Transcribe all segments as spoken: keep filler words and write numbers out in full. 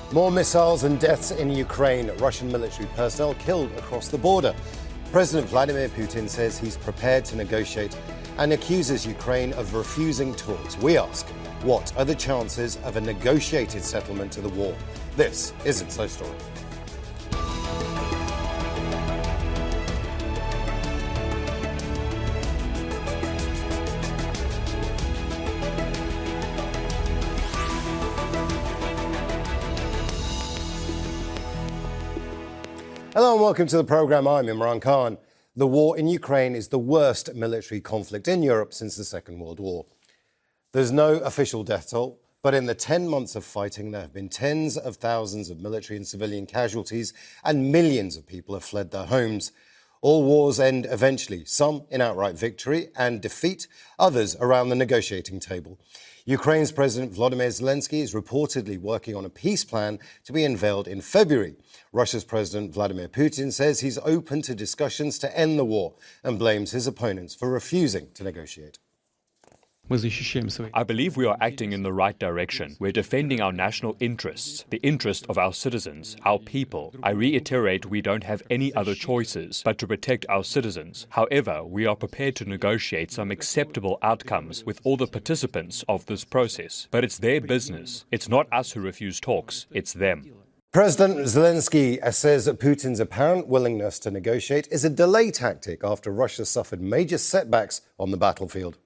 More missiles and deaths in Ukraine. Russian military personnel killed across the border. President Vladimir Putin says he's prepared to negotiate and accuses Ukraine of refusing talks. We ask, what are the chances of a negotiated settlement to the war? This is It's So Story. Hello and welcome to the programme. I'm Imran Khan. The war in Ukraine is the worst military conflict in Europe since the Second World War. There's no official death toll, but in the ten months of fighting, there have been tens of thousands of military and civilian casualties, and millions of people have fled their homes. All wars end eventually, some in outright victory and defeat, others around the negotiating table. Ukraine's President Volodymyr Zelensky is reportedly working on a peace plan to be unveiled in February. Russia's President Vladimir Putin says he's open to discussions to end the war and blames his opponents for refusing to negotiate. I believe we are acting in the right direction. We're defending our national interests, the interest of our citizens, our people. I reiterate, we don't have any other choices but to protect our citizens. However, we are prepared to negotiate some acceptable outcomes with all the participants of this process. But it's their business. It's not us who refuse talks, it's them. President Zelensky says that Putin's apparent willingness to negotiate is a delay tactic after Russia suffered major setbacks on the battlefield.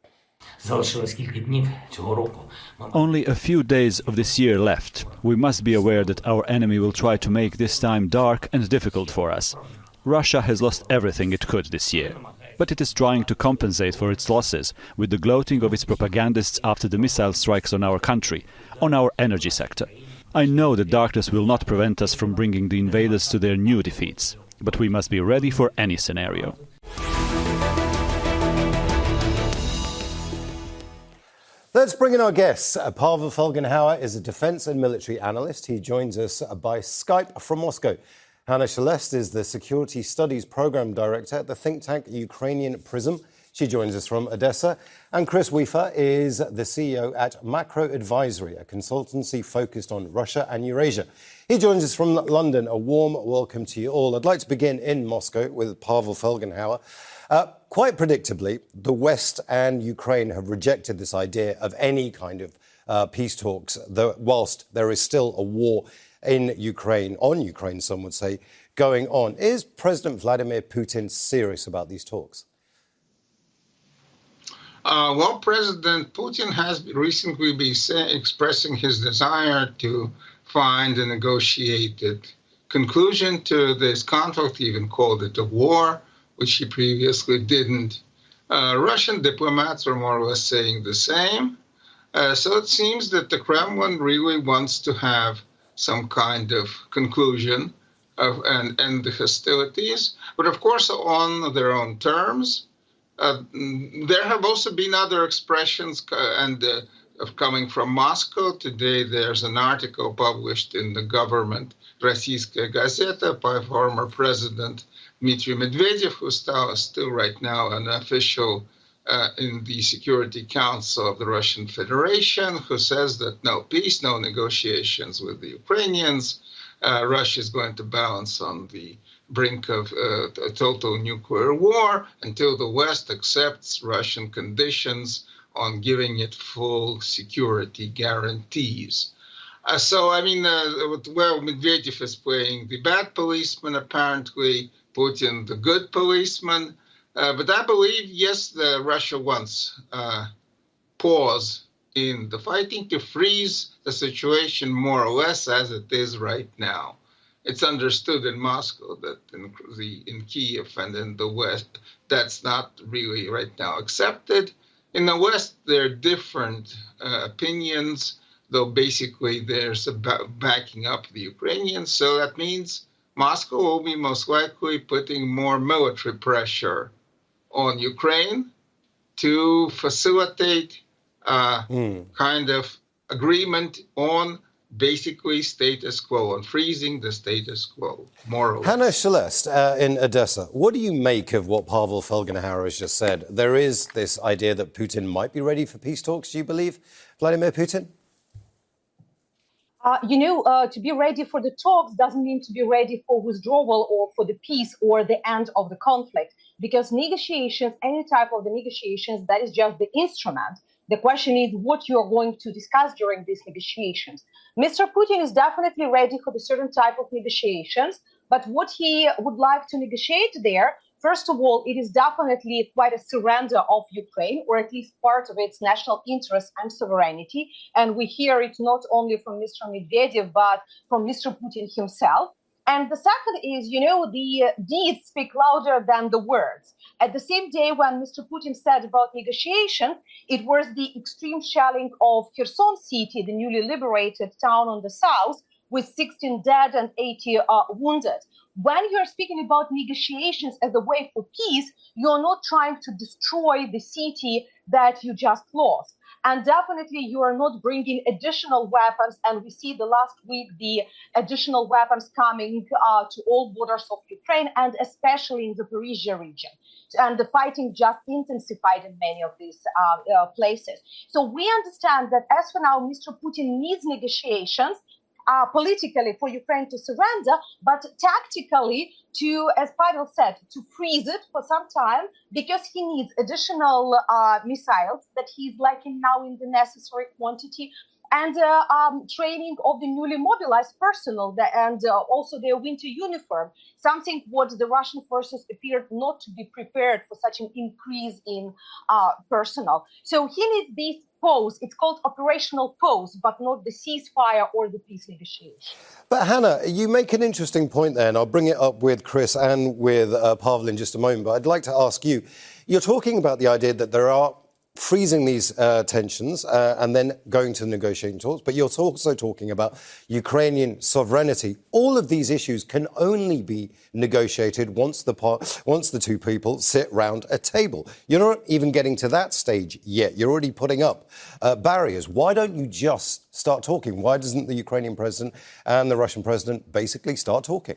Only a few days of this year left. We must be aware that our enemy will try to make this time dark and difficult for us. Russia has lost everything it could this year, but it is trying to compensate for its losses with the gloating of its propagandists after the missile strikes on our country, on our energy sector. I know that darkness will not prevent us from bringing the invaders to their new defeats, but we must be ready for any scenario. Let's bring in our guests. Pavel Felgenhauer is a defence and military analyst. He joins us by Skype from Moscow. Hanna Shelest is the Security Studies Programme Director at the think tank Ukrainian Prism. She joins us from Odessa. And Chris Wiefer is the C E O at Macro Advisory, a consultancy focused on Russia and Eurasia. He joins us from London. A warm welcome to you all. I'd like to begin in Moscow with Pavel Felgenhauer. Uh, quite predictably, the West and Ukraine have rejected this idea of any kind of uh, peace talks, though, whilst there is still a war in Ukraine, on Ukraine, some would say, going on. Is President Vladimir Putin serious about these talks? Uh, well, President Putin has recently been say, expressing his desire to find a negotiated conclusion to this conflict, he even called it a war, which he previously didn't. Uh, Russian diplomats are more or less saying the same. Uh, so it seems that the Kremlin really wants to have some kind of conclusion of, and end the hostilities, but of course on their own terms. Uh, there have also been other expressions uh, and uh, of coming from Moscow. Today there's an article published in the government Rossiyskaya Gazeta by former President Dmitry Medvedev, who's still, still right now an official uh, in the Security Council of the Russian Federation, who says that no peace, no negotiations with the Ukrainians. Uh, Russia is going to balance on the brink of uh, a total nuclear war until the West accepts Russian conditions on giving it full security guarantees. Uh, so, I mean, uh, well, Medvedev is playing the bad policeman, apparently, Putin the good policeman. Uh, but I believe, yes, the Russia wants uh, pause in the fighting to freeze the situation more or less as it is right now. It's understood in Moscow that in, the, in Kiev and in the West, that's not really right now accepted. In the West, there are different uh, opinions, though basically there's a ba- backing up the Ukrainians. So that means Moscow will be most likely putting more military pressure on Ukraine to facilitate uh, mm. kind of agreement on basically status quo, on freezing the status quo, more or less. Hanna Shelest uh, in Odessa, what do you make of what Pavel Felgenhauer has just said? There is this idea that Putin might be ready for peace talks. Do you believe Vladimir Putin? Uh, you know, uh, to be ready for the talks doesn't mean to be ready for withdrawal or for the peace or the end of the conflict, because negotiations, any type of the negotiations, that is just the instrument. The question is what you are going to discuss during these negotiations. Mister Putin is definitely ready for the certain type of negotiations, but what he would like to negotiate there, first of all, it is definitely quite a surrender of Ukraine, or at least part of its national interest and sovereignty. And we hear it not only from Mister Medvedev, but from Mister Putin himself. And the second is, you know, the deeds speak louder than the words. At the same day when Mister Putin said about negotiation, it was the extreme shelling of Kherson city, the newly liberated town on the south, with sixteen dead and eighty uh, wounded. When you're speaking about negotiations as a way for peace, you're not trying to destroy the city that you just lost. And definitely you are not bringing additional weapons. And we see the last week, the additional weapons coming uh, to all borders of Ukraine, and especially in the Zaporizhia region. And the fighting just intensified in many of these uh, uh, places. So we understand that as for now, Mister Putin needs negotiations Uh, politically for Ukraine to surrender, but tactically to, as Pavel said, to freeze it for some time, because he needs additional uh, missiles that he's lacking now in the necessary quantity, and uh, um, training of the newly mobilized personnel, that, and uh, also their winter uniform, something what the Russian forces appeared not to be prepared for such an increase in uh, personnel. So he needs these pause. It's called operational pause, but not the ceasefire or the peace negotiation. But Hannah, you make an interesting point there, and I'll bring it up with Chris and with uh, Pavel in just a moment. But I'd like to ask you, you're talking about the idea that there are freezing these uh, tensions uh, and then going to negotiating talks, but you're also talking about Ukrainian sovereignty. All of these issues can only be negotiated once the par- once the two people sit round a table. You're not even getting to that stage yet. You're already putting up uh, barriers. Why don't you just start talking? Why doesn't the Ukrainian president and the Russian president basically start talking?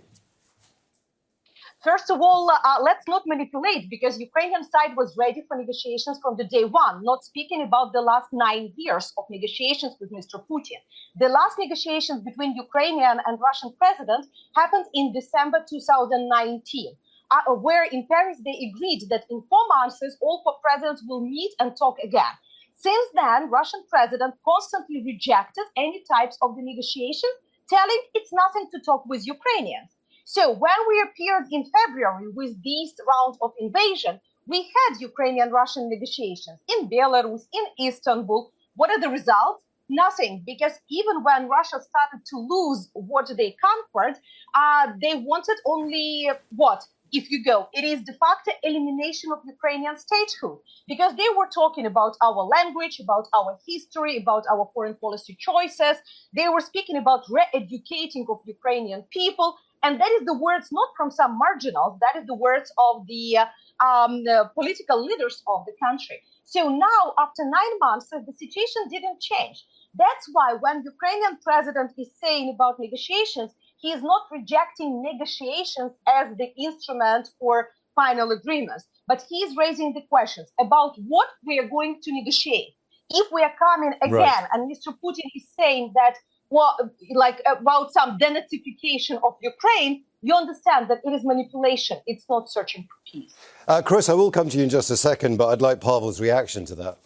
First of all, uh, let's not manipulate, because Ukrainian side was ready for negotiations from the day one, not speaking about the last nine years of negotiations with Mister Putin. The last negotiations between Ukrainian and Russian president happened in December two thousand nineteen, uh, where in Paris they agreed that in four months all four presidents will meet and talk again. Since then, Russian president constantly rejected any types of the negotiation, telling it's nothing to talk with Ukrainians. So when we appeared in February with this round of invasion, we had Ukrainian-Russian negotiations in Belarus, in Istanbul. What are the results? Nothing, because even when Russia started to lose what they conquered, uh, they wanted only what? If you go, it is de facto elimination of Ukrainian statehood, because they were talking about our language, about our history, about our foreign policy choices. They were speaking about re-educating of Ukrainian people. And that is the words not from some marginals, that is the words of the uh, um, uh, political leaders of the country. So now, after nine months, uh, the situation didn't change. That's why when Ukrainian president is saying about negotiations, he is not rejecting negotiations as the instrument for final agreements, but he is raising the questions about what we are going to negotiate. If we are coming again, right, and Mister Putin is saying that, well, like about some denazification of Ukraine, you understand that it is manipulation. It's not searching for peace. Uh, Chris, I will come to you in just a second, but I'd like Pavel's reaction to that.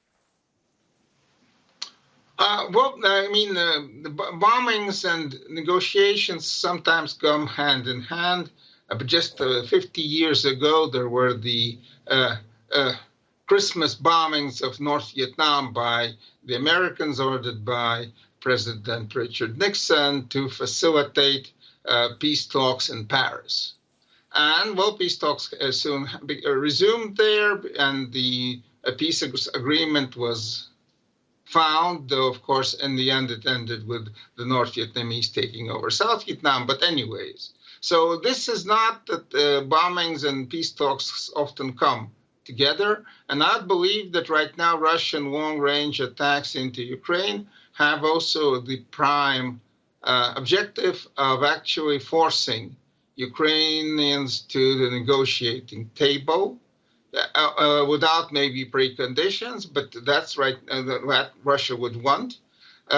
Uh, well, I mean, uh, the bombings and negotiations sometimes come hand in hand. Uh, but just uh, fifty years ago, there were the uh, uh, Christmas bombings of North Vietnam by the Americans, ordered by President Richard Nixon to facilitate uh, peace talks in Paris. And, well, peace talks uh, soon be, uh, resumed there, and the uh, peace ag- agreement was found, though, of course, in the end it ended with the North Vietnamese taking over South Vietnam. But anyways, so this is not that uh, bombings and peace talks often come together. And I believe that right now Russian long-range attacks into Ukraine have also the prime uh, objective of actually forcing Ukrainians to the negotiating table uh, uh, without maybe preconditions, but that's right uh, what Russia would want. Uh,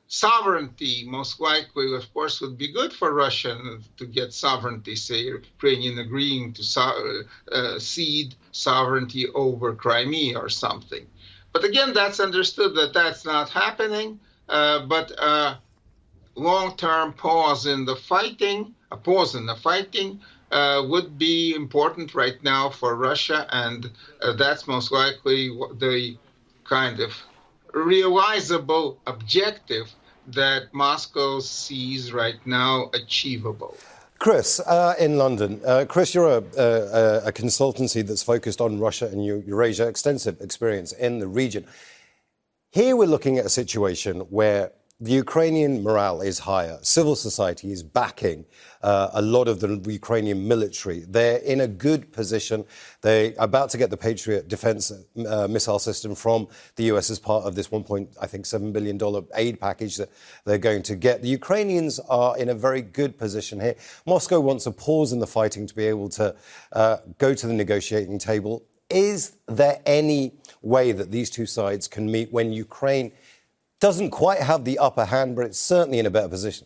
sovereignty, most likely, of course, would be good for Russia to get sovereignty, say, Ukrainian agreeing to so, uh, cede sovereignty over Crimea or something. But again, that's understood that that's not happening, uh, but a long-term pause in the fighting, a pause in the fighting, uh, would be important right now for Russia, and uh, that's most likely the kind of realizable objective that Moscow sees right now achievable. Chris, uh, in London. Uh, Chris, you're a, a, a consultancy that's focused on Russia and Eurasia, extensive experience in the region. Here we're looking at a situation where the Ukrainian morale is higher. Civil society is backing uh, a lot of the Ukrainian military. They're in a good position. They're about to get the Patriot defense uh, missile system from the U S as part of this one point seven billion dollars aid package that they're going to get. The Ukrainians are in a very good position here. Moscow wants a pause in the fighting to be able to uh, go to the negotiating table. Is there any way that these two sides can meet when Ukraine doesn't quite have the upper hand, but it's certainly in a better position?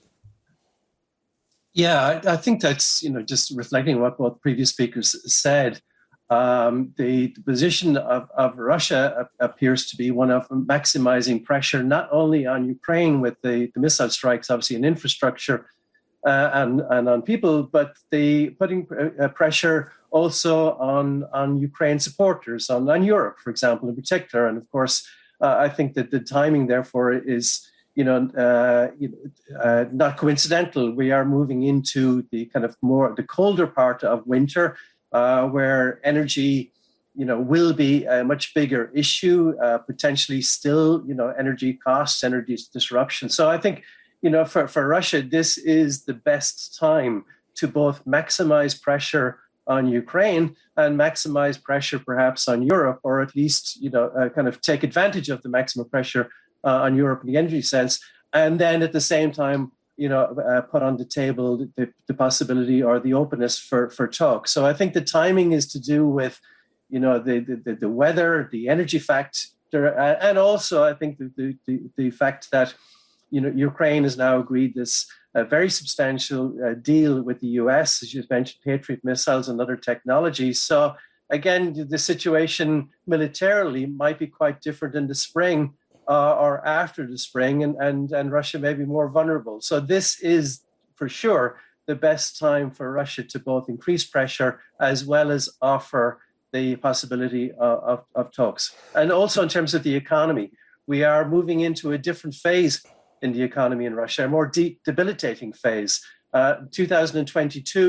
Yeah, I, I think that's, you know, just reflecting what both previous speakers said. Um, the, the position of, of Russia appears to be one of maximizing pressure, not only on Ukraine with the, the missile strikes, obviously, in infrastructure uh, and, and on people, but the putting uh, pressure also on, on Ukraine supporters, on, on Europe, for example, in particular. And of course, Uh, I think that the timing, therefore, is, you know, uh, uh, not coincidental. We are moving into the kind of more the colder part of winter, uh, where energy, you know, will be a much bigger issue. Uh, potentially, still, you know, energy costs, energy disruption. So I think, you know, for for Russia, this is the best time to both maximize pressure on Ukraine and maximize pressure perhaps on Europe, or at least, you know, uh, kind of take advantage of the maximum pressure uh, on Europe in the energy sense. And then at the same time, you know, uh, put on the table the, the possibility or the openness for, for talk. So I think the timing is to do with, you know, the, the, the weather, the energy factor, uh, and also I think the, the, the fact that, you know, Ukraine has now agreed this a very substantial uh, deal with the U S, as you mentioned, Patriot missiles and other technologies. So again, the situation militarily might be quite different in the spring uh, or after the spring, and, and, and Russia may be more vulnerable. So this is, for sure, the best time for Russia to both increase pressure as well as offer the possibility of, of, of talks. And also in terms of the economy, we are moving into a different phase in the economy in Russia, a more de- debilitating phase. Uh, two thousand twenty-two,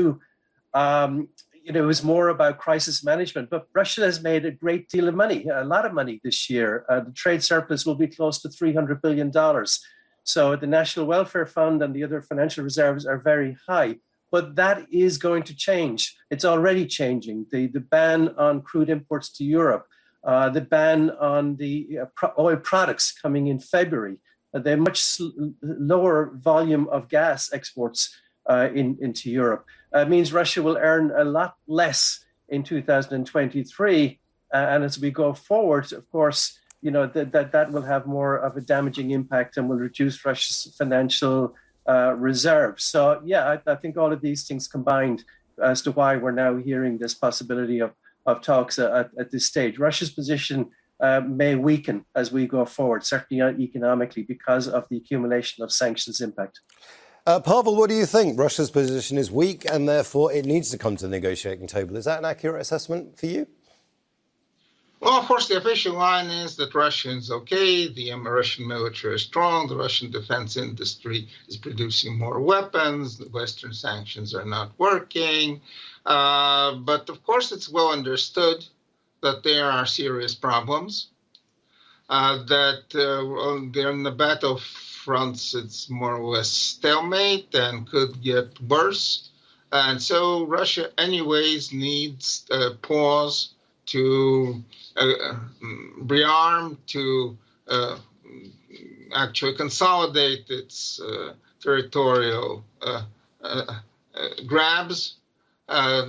um, you know, it was more about crisis management, but Russia has made a great deal of money, a lot of money this year. Uh, the trade surplus will be close to three hundred billion dollars. So the National Welfare Fund and the other financial reserves are very high, but that is going to change. It's already changing. The, the ban on crude imports to Europe, uh, the ban on the uh, pro- oil products coming in February, the much lower volume of gas exports uh, in, into Europe uh, means Russia will earn a lot less in two thousand twenty-three. Uh, and as we go forward, of course, you know, that, that, that will have more of a damaging impact and will reduce Russia's financial uh, reserves. So, yeah, I, I think all of these things combined as to why we're now hearing this possibility of, of talks at, at this stage. Russia's position Uh, may weaken as we go forward, certainly economically, because of the accumulation of sanctions impact. Uh, Pavel, what do you think? Russia's position is weak and therefore it needs to come to the negotiating table. Is that an accurate assessment for you? Well, of course, the official line is that Russia is okay, the Russian military is strong, the Russian defense industry is producing more weapons, the Western sanctions are not working. Uh, but of course, it's well understood that there are serious problems, uh, that uh, they're in the battlefronts, it's more or less stalemate and could get worse. And so Russia anyways needs a pause to uh, rearm, to uh, actually consolidate its uh, territorial uh, uh, uh, grabs, uh,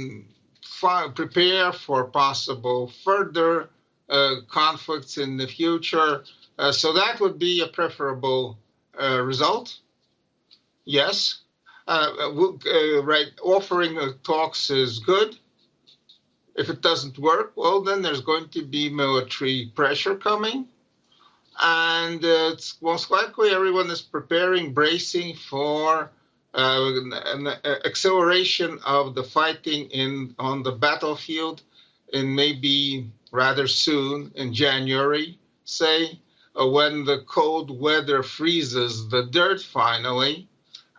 prepare for possible further uh, conflicts in the future. Uh, so that would be a preferable uh, result? Yes. Uh, uh, right, offering uh, talks is good. If it doesn't work, well, then there's going to be military pressure coming. And uh, it's most likely everyone is preparing, bracing for uh, an, an acceleration of the fighting in on the battlefield in maybe rather soon, in January, say, uh, when the cold weather freezes the dirt finally,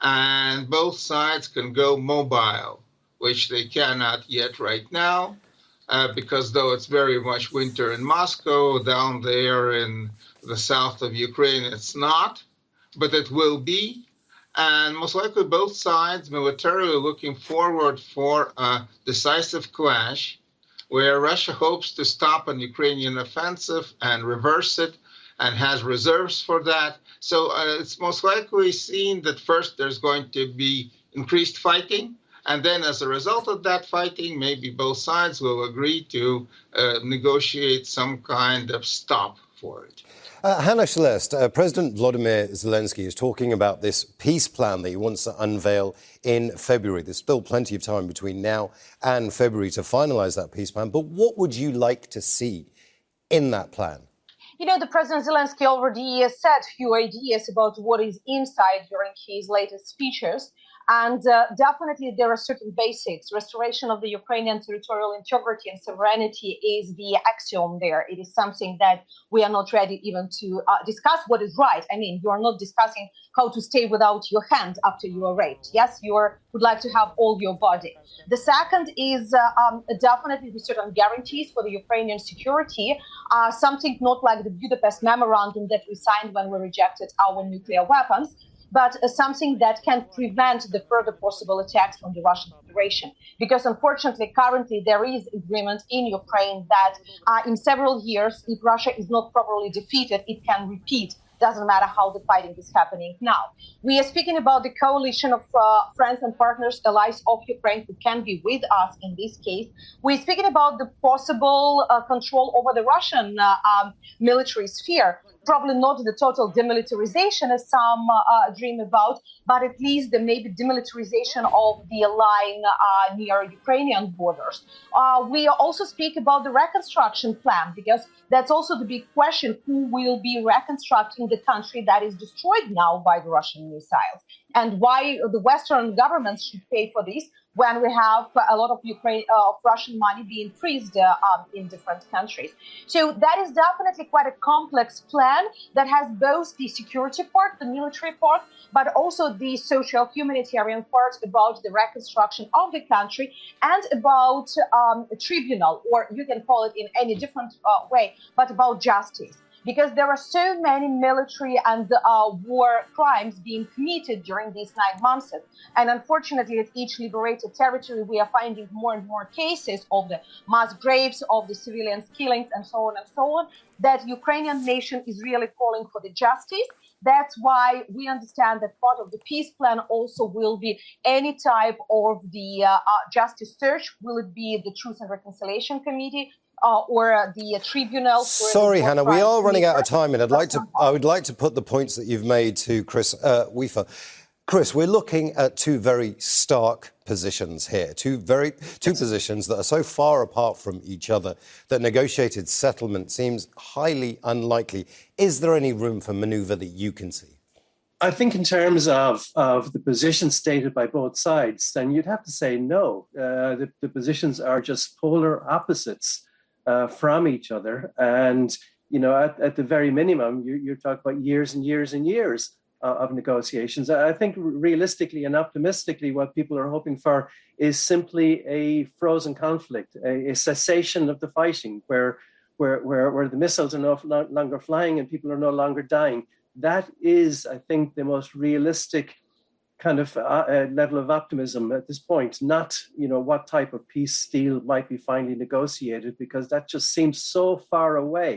and both sides can go mobile, which they cannot yet right now, uh, because though it's very much winter in Moscow, down there in the south of Ukraine, it's not, but it will be. And most likely both sides militarily looking forward for a decisive clash where Russia hopes to stop an Ukrainian offensive and reverse it and has reserves for that. So uh, it's most likely seen that first there's going to be increased fighting, and then as a result of that fighting, maybe both sides will agree to uh, negotiate some kind of stop for it. Uh, Hannah Shelest, uh, President Volodymyr Zelensky is talking about this peace plan that he wants to unveil in February. There's still plenty of time between now and February to finalise that peace plan. But what would you like to see in that plan? You know, the President Zelensky already said a few ideas about what is inside during his latest speeches. And uh, definitely there are certain basics. Restoration of the Ukrainian territorial integrity and sovereignty is the axiom there. It is something that we are not ready even to uh, discuss what is right. I mean, you are not discussing how to stay without your hand after you are raped. Yes, you are, would like to have all your body. The second is uh, um, definitely the certain guarantees for the Ukrainian security, uh, something not like the Budapest Memorandum that we signed when we rejected our nuclear weapons, but uh, something that can prevent the further possible attacks on the Russian Federation. Because unfortunately, currently there is agreement in Ukraine that uh, in several years, if Russia is not properly defeated, it can repeat. Doesn't matter how the fighting is happening now. We are speaking about the coalition of uh, friends and partners, allies of Ukraine who can be with us in this case. We're speaking about the possible uh, control over the Russian uh, um, military sphere. Probably not the total demilitarization as some uh, dream about, but at least the maybe demilitarization of the line uh, near Ukrainian borders. Uh, we also speak about the reconstruction plan, because that's also the big question: who will be reconstructing the country that is destroyed now by the Russian missiles, and why the Western governments should pay for this when we have a lot of Ukraine, uh, of Russian money being freezed uh, um, in different countries. So that is definitely quite a complex plan that has both the security part, the military part, but also the social humanitarian part about the reconstruction of the country and about um, a tribunal, or you can call it in any different uh, way, but about justice. Because there are so many military and uh, war crimes being committed during these nine months. And unfortunately, at each liberated territory, we are finding more and more cases of the mass graves, of the civilians killings, and so on and so on, that Ukrainian nation is really calling for the justice. That's why we understand that part of the peace plan also will be any type of the uh, uh, justice search. Will it be the Truth and Reconciliation Committee? Uh, or uh, the uh, tribunal. Sorry, Hannah, we are running out of time, and I'd like to. I would like to put the points that you've made to Chris uh, Wiefer. Chris, we're looking at two very stark positions here, two very two yes. positions that are so far apart from each other that negotiated settlement seems highly unlikely. Is there any room for manoeuvre that you can see? I think in terms of, of the positions stated by both sides, then you'd have to say no. Uh, the, the positions are just polar opposites Uh, from each other. And, you know, at, at the very minimum, you're, you're talking about years and years and years uh, of negotiations. I think realistically and optimistically, what people are hoping for is simply a frozen conflict, a, a cessation of the fighting where, where, where, where the missiles are no longer flying and people are no longer dying. That is, I think, the most realistic kind of uh, uh, level of optimism at this point, not, you know, what type of peace deal might be finally negotiated, because that just seems so far away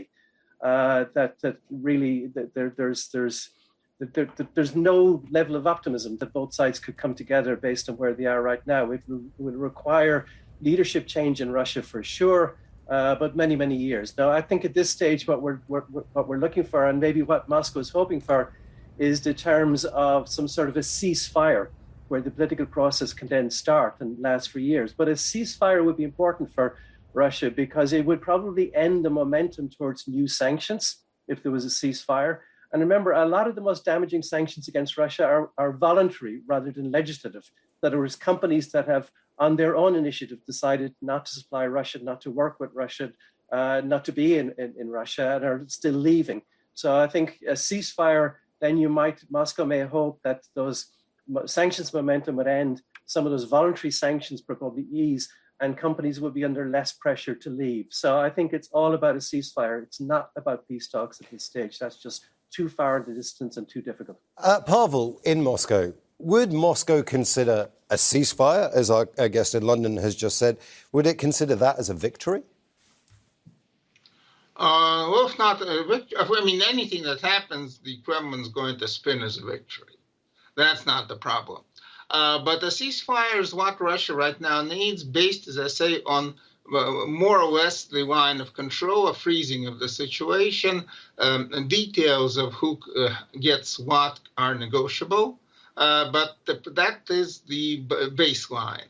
uh, that that really that there, there's there's that there, that there's no level of optimism that both sides could come together based on where they are right now. It will, will require leadership change in Russia for sure, uh, but many many years. Now, I think at this stage, what we're, we're what we're looking for, and maybe what Moscow is hoping for, is the terms of some sort of a ceasefire where the political process can then start and last for years. But a ceasefire would be important for Russia because it would probably end the momentum towards new sanctions if there was a ceasefire. And remember, a lot of the most damaging sanctions against Russia are, are voluntary rather than legislative. In other words, companies that have, on their own initiative, decided not to supply Russia, not to work with Russia, uh, not to be in, in, in Russia, and are still leaving. So I think a ceasefire, then you might, Moscow may hope that those sanctions momentum would end, some of those voluntary sanctions probably ease, and companies will be under less pressure to leave. So I think it's all about a ceasefire. It's not about peace talks at this stage. That's just too far in the distance and too difficult. Uh, Pavel, in Moscow, would Moscow consider a ceasefire, as our, our guest in London has just said, would it consider that as a victory? Uh, well, if not a victory, I mean, anything that happens, the Kremlin's going to spin as a victory. That's not the problem. Uh, but the ceasefire is what Russia right now needs, based, as I say, on uh, more or less the line of control, a freezing of the situation, um, and details of who uh, gets what are negotiable. Uh, but the, that is the b- baseline.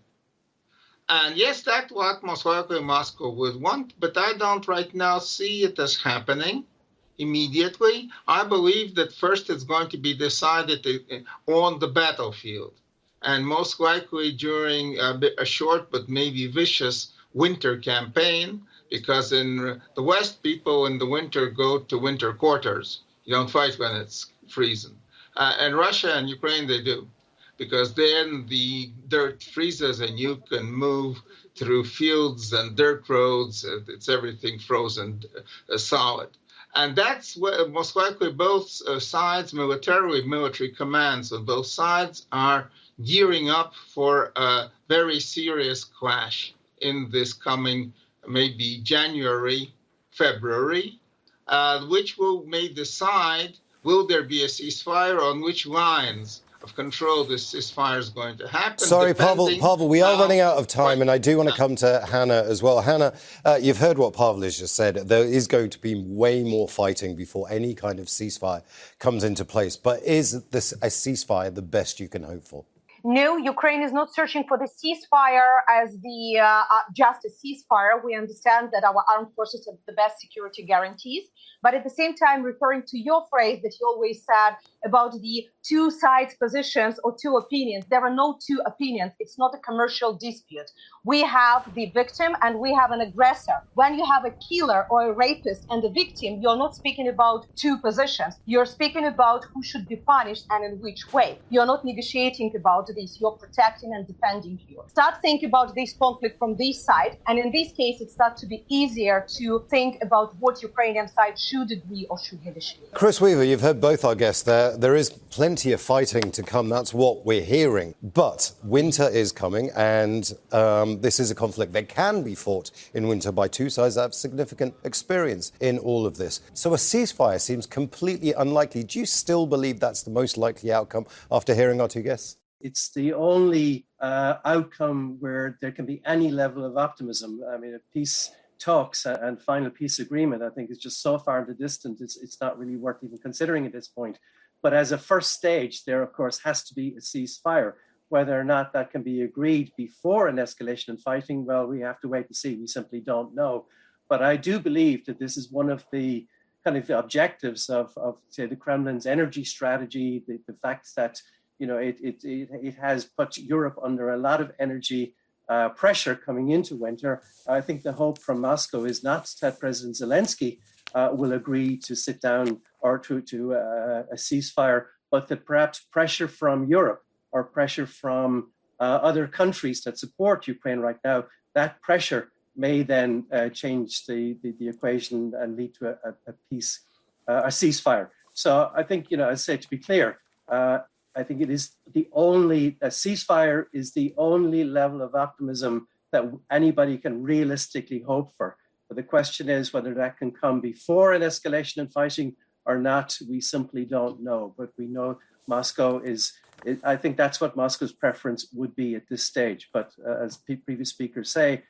And yes, that's what most likely Moscow would want, but I don't right now see it as happening immediately. I believe that first it's going to be decided on the battlefield, and most likely during a, bit, a short but maybe vicious winter campaign, because in the West, people in the winter go to winter quarters. You don't fight when it's freezing. Uh, and Russia and Ukraine, they do, because then the dirt freezes and you can move through fields and dirt roads. And it's everything frozen uh, solid. And that's where most likely both uh, sides, militarily, military commands on both sides are gearing up for a very serious clash in this coming maybe January, February, uh, which will may decide, will there be a ceasefire, on which lines of control this ceasefire is going to happen. Sorry, Pavel, Pavel, we are uh, running out of time, right. And I do want to come to Hannah as well. Hannah, uh, you've heard what Pavel has just said. There is going to be way more fighting before any kind of ceasefire comes into place. But is this a ceasefire the best you can hope for? No, Ukraine is not searching for the ceasefire as the uh, uh, just a ceasefire. We understand that our armed forces have the best security guarantees. But at the same time, referring to your phrase that you always said about the two sides positions or two opinions, there are no two opinions. It's not a commercial dispute. We have the victim and we have an aggressor. When you have a killer or a rapist and a victim, you're not speaking about two positions. You're speaking about who should be punished and in which way. You're not negotiating about this. You're protecting and defending you. Start thinking about this conflict from this side. And in this case, it starts to be easier to think about what Ukrainian side should agree or should negotiate. Chris Weaver, you've heard both our guests there. There is plenty of fighting to come. That's what we're hearing. But winter is coming, and um, this is a conflict that can be fought in winter by two sides that have significant experience in all of this. So a ceasefire seems completely unlikely. Do you still believe that's the most likely outcome after hearing our two guests? It's the only uh, outcome where there can be any level of optimism. I mean, a peace talks and final peace agreement, I think, is just so far in the distance, it's, it's not really worth even considering at this point. But as a first stage, there, of course, has to be a ceasefire. Whether or not that can be agreed before an escalation in fighting, well, we have to wait and see. We simply don't know. But I do believe that this is one of the kind of the objectives of, of say, the Kremlin's energy strategy, the, the fact that, you know, it, it, it, it has put Europe under a lot of energy uh, pressure coming into winter. I think the hope from Moscow is not that President Zelensky uh, will agree to sit down or to, to uh, a ceasefire, but that perhaps pressure from Europe or pressure from uh, other countries that support Ukraine right now, that pressure may then uh, change the, the, the equation and lead to a, a peace, uh, a ceasefire. So I think, you know, I say to be clear, uh, I think it is the only, a ceasefire is the only level of optimism that anybody can realistically hope for. But the question is whether that can come before an escalation in fighting or not. We simply don't know. But we know Moscow is, it, I think that's what Moscow's preference would be at this stage. But uh, as p- previous speakers say,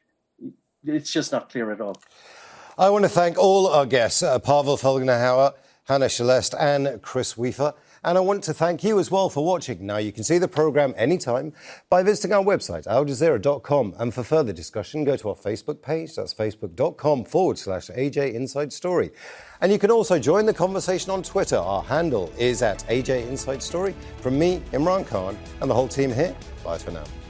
it's just not clear at all. I want to thank all our guests, uh, Pavel Folgenhauer, Hannah Shelest and Chris Weaver. And I want to thank you as well for watching. Now, you can see the programme anytime by visiting our website, al jazeera dot com. And for further discussion, go to our Facebook page. That's facebook.com forward slash AJ Inside Story. And you can also join the conversation on Twitter. Our handle is at A J Inside Story. From me, Imran Khan, and the whole team here, bye for now.